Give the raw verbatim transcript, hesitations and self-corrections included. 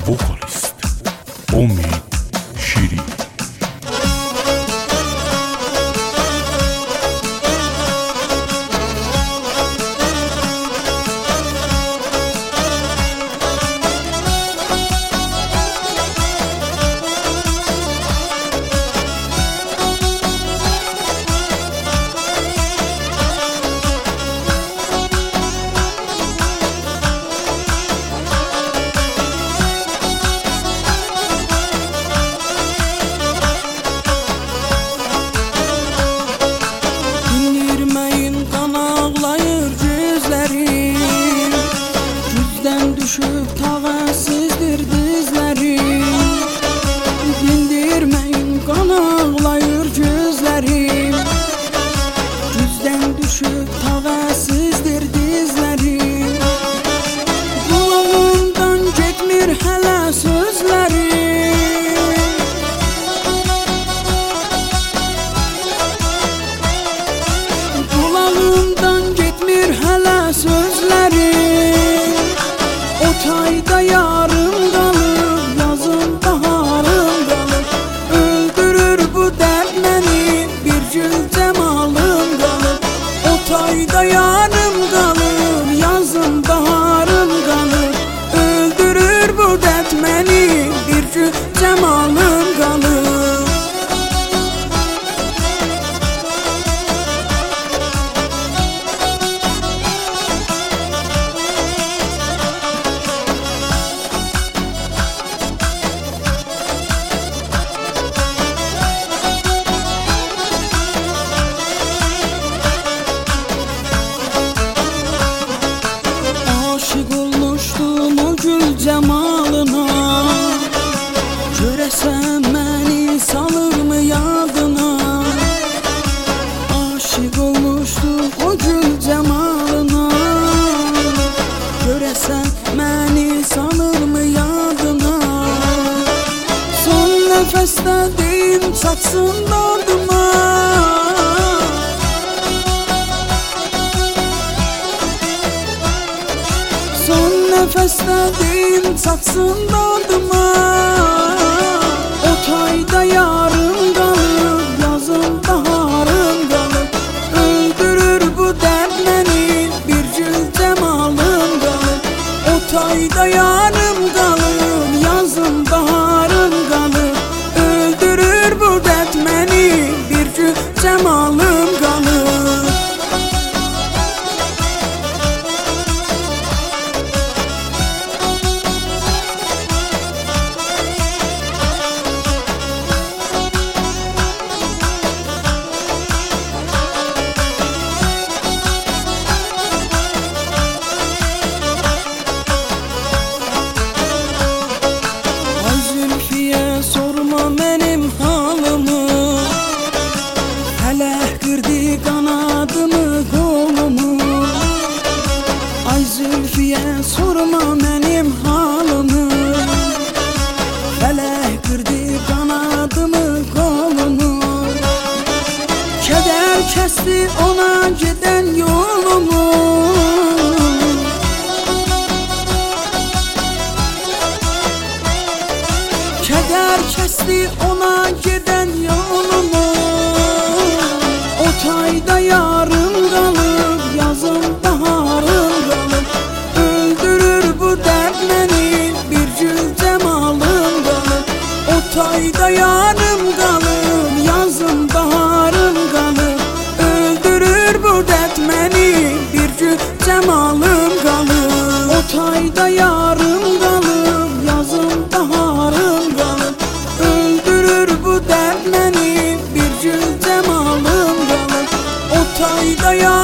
vokalist Omid Şirin. Düşüp tavasızdır dizlerim, dindirmeyin kan ağlayır gözlerim. Düzden düşüp tavasızdır dizlerim, kulağımdan getmir hələ sözlerim. Kulağımdan getmir hələ sözlerim. Otayda yarım qalıb, yazın baharım qalıb. Öldürür bu dərd məni, bir gül cəmalım qalıb. Otayda yarım qalıb, yazın baharım qalıb. Öldürür bu dərd məni, bir gül cəmalım qalıb. Cemalına görəsən məni salırmı yadına? Aşık olmuşduq o gül cemalına, görəsən məni salırmı yadına? Son nəfəsdə deyim çatsın dadıma, son nəfəsdə deyim çatsın dadıma. Otayda yarım qalıb, yazın baharım qalıb. Öldürür bu dərd məni, bir gül cəmalım qalıb. Otayda yarım qalıb, yazın baharım qalıb. Öldürür bu dərd məni, bir gül cəmalım qalıb. Sorma mənim halımı, hələ qırdı qanadımı, qolumu. Ay Zülfiyə sorma mənim halımı, hələ qırdı qanadımı, qolumu. Kədər kəsdi ona gedən yolumu, kədər kəsdi ona gedən yolumu. Otayda yarım qalıb, yazın baharım qalıb. Öldürür bu dərd məni, bir gül cəmalım qalıb. Otayda yarım qalıb, yazın baharım qalıb. Öldürür bu dərd məni, bir gül cəmalım qalıb. Otayda yarım qalıb, yazın baharım qalıb. Öldürür bu dərd məni, bir gül cəmalım qalıb. Otayda yarım